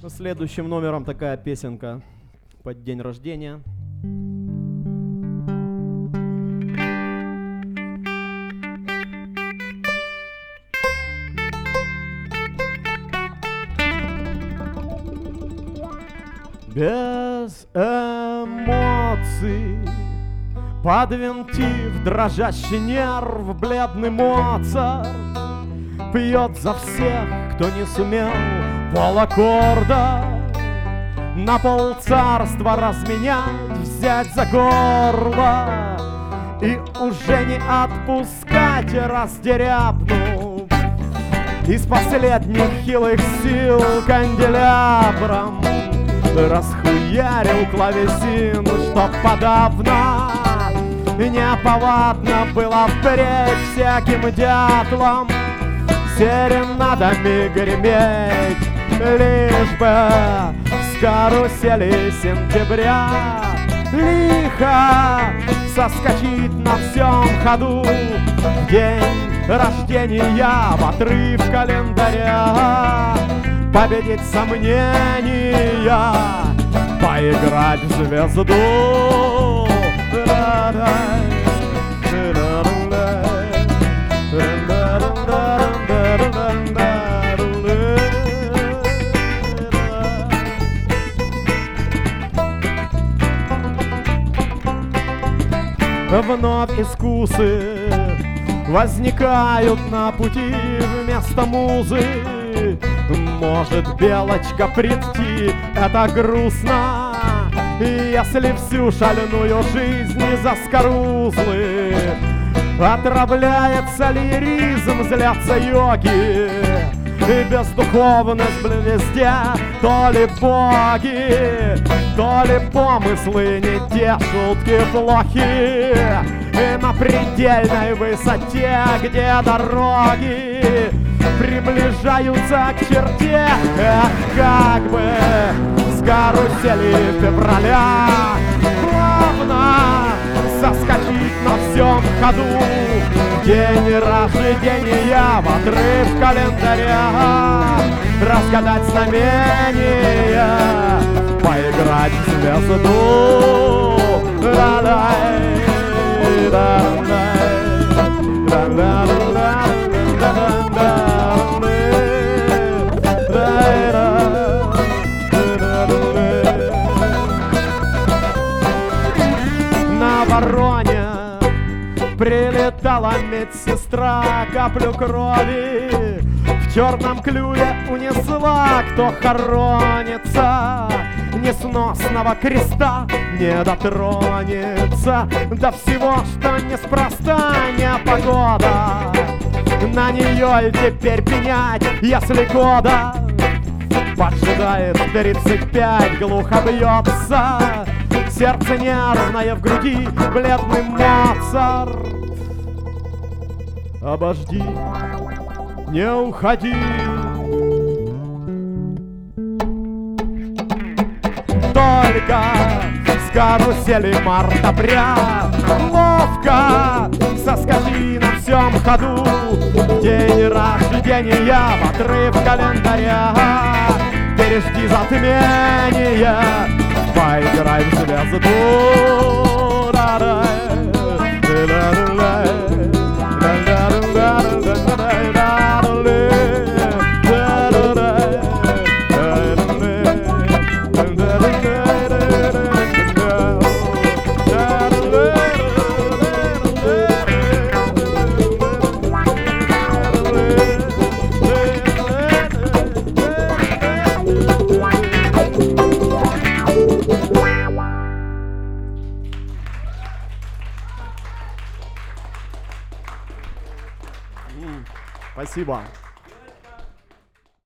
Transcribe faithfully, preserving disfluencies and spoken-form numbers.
Следующим номером такая песенка под день рождения. Без эмоций подвинтив дрожащий нерв, бледный Моцарт пьет за всех, кто не сумел полаккорда на полцарства разменять, взять за горло и уже не отпускать, раздерябнув из последних хилых сил канделябром расхуярил клавесин, чтоб подавно неповадно было впредь всяким дятлам серенадами греметь, лишь бы с карусели сентября лихо соскочить на всем ходу в день рождения в отрыв календаря, победить сомнения, поиграть в звезду. Вновь искусы возникают на пути вместо музы. Может, белочка прийти, это грустно, если всю шальную жизнь заскорузлы отравляется лиризм, злятся йоги, и бездуховность, блин, везде то ли боги, то ли помыслы не те, шутки плохи, и на предельной высоте, где дороги приближаются к черте, эх, как бы с карусели февраля плавно соскочить на всем ходу день рождения в отрыв календаря, разгадать знамения, поиграть в звезду. На вороне прилетала медсестра, каплю крови в черном клюве унесла, кто хоронится, несносного креста не дотронется до всего, что неспроста, не погода. На нее теперь пенять, если года поджидает тридцать пять, глухо бьется сердце нервное в груди, бледный Моцарт. Обожди, не уходи, только с карусели март-апря ловко соскочи на всем ходу день рождения в отрыв календаря, пережди затмение, поиграй в звезду. Спасибо.